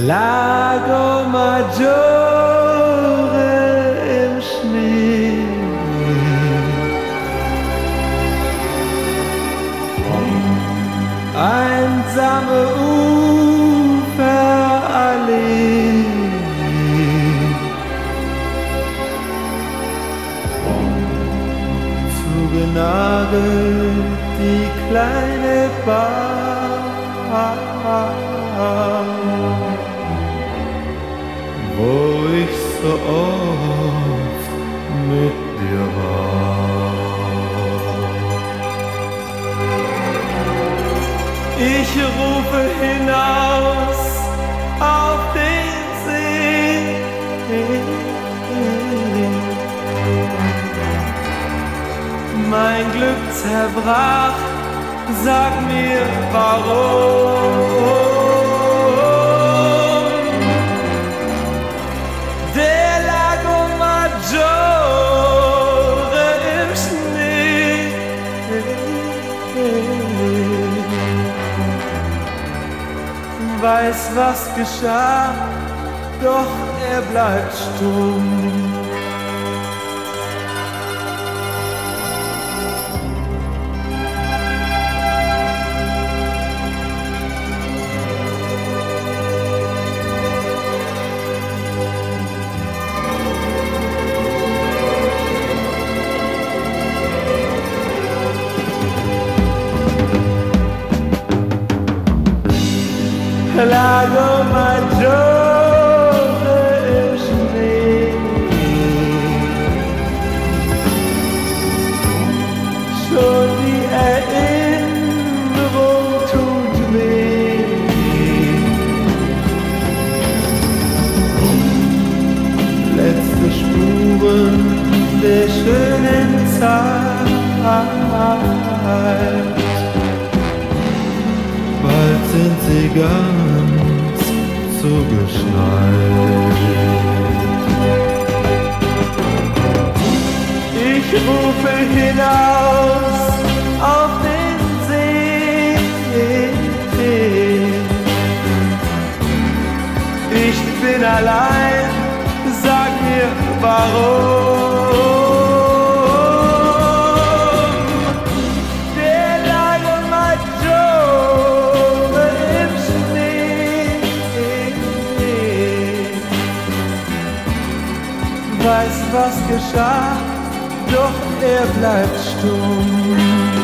Lago Maggiore im Schnee. Einsame Uferallee. Zugenagelt die kleine Bar, wo ich so oft mit dir war. Ich rufe hinaus auf den See. Mein Glück zerbrach, sag mir warum. Der Lago Maggiore im Schnee. Weiß, was geschah, doch er bleibt stumm. Lago Maggiore im Schnee. Schon die Erinnerung tut weh. Letzte Spuren der schönen Zeit. Bald sind sie ganz zugeschneit. Ich rufe hinaus auf den See. Ich bin allein, sag mir warum. Weiß, was geschah, doch er bleibt stumm.